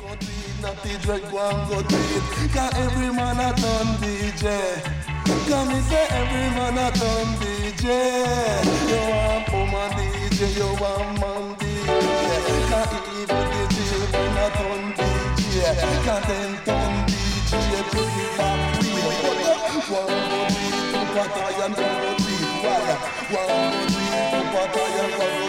go do it, not the drug one go do it. Cause every man a done DJ. Come me say every man a done DJ. You want woman DJ, you want man DJ. Cause even the children a done DJ. Cause them done DJ to the back way. One go do it, two pattaya, one go do it, one go do it, two pattaya,